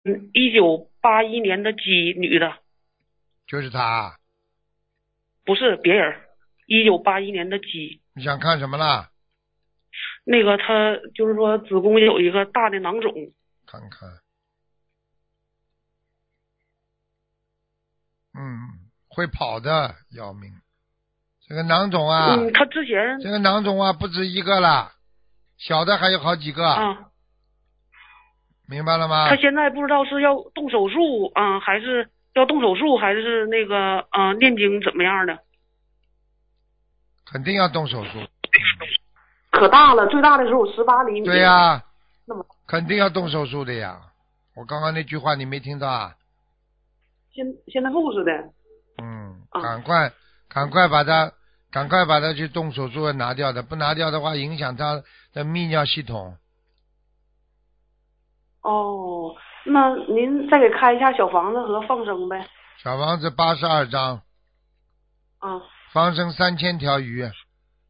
1981年的鸡，女的。 就是他。 不是别人，1981年的鸡。 你想看什么啦？ 那个他就是说子宫有一个大的囊肿。 看看。会跑的，要命。这个囊肿啊， 他之前这个囊肿啊不止一个了，小的还有好几个。 啊， 明白了吗？ 他现在不知道是要动手术啊，还是要动手术，还是那个念经怎么样的？ 肯定要动手术。 可大了，最大的时候18厘米。 对呀， 那么肯定要动手术的呀。我刚刚那句话你没听到啊？ 现在不是的。 赶快把它去动手术拿掉的，不拿掉的话影响他的泌尿系统。 哦，那您再给开一下小房子和放生呗。 小房子82张， 啊， 放生3000条鱼。